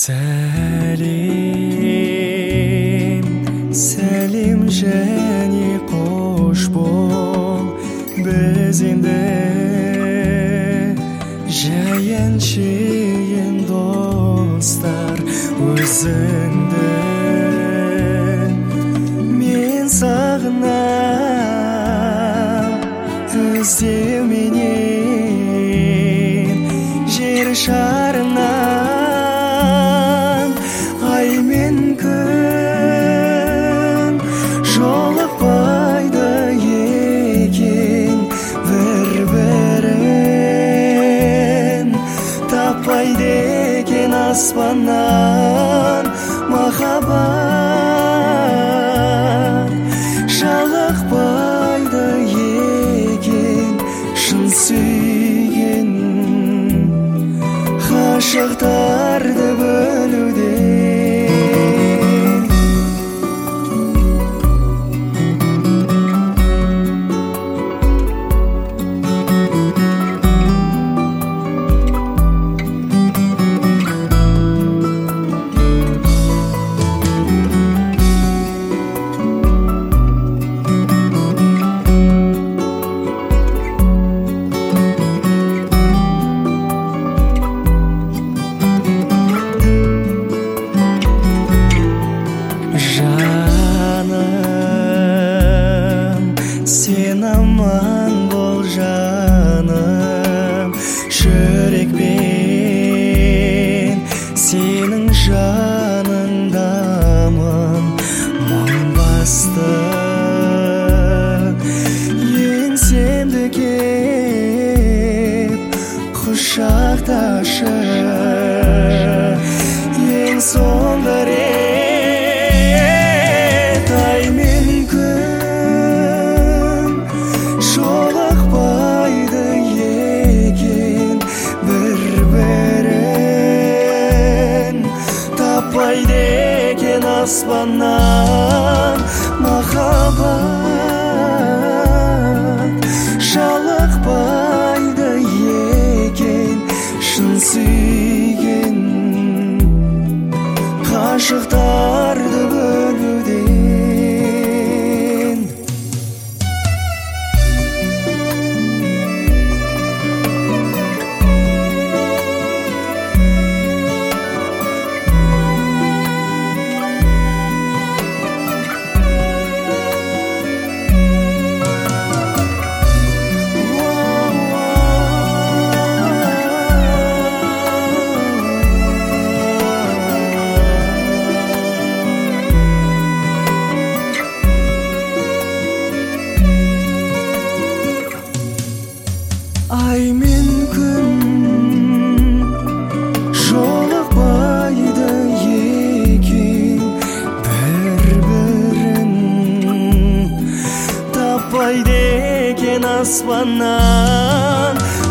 Сәлем, сәлем және қош бол. Біз енді жай әншейін достар. Өзіңді мен сағынам, іздеуменен жер шарынан. Ай мен күн жолықпайды екен, бір-бірін таппайды екен аспаннан. Махаббат жалықпайды екен, шын сүйген ғашықтарды бөлуде. Сен аман бол жаным, жүрекпен сенің жаныңдамын. Мың басты еңсемді кеп құшақташы, ең соңғы рет. Ай мен күн жолықпайды екен, бір-бірін таппайды екен аспаннан. Махаббат жалықпайды екен, шын сүйген ғашықтарды бөлуден. Ай мен күн жолықпайды екен, бір-бірін таппайды екен аспаннан.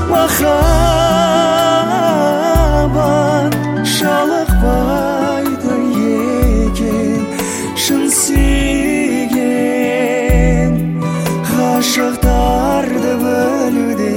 Махаббат жалықпайды екен, шын сүйген ғашықтарды бөлуде.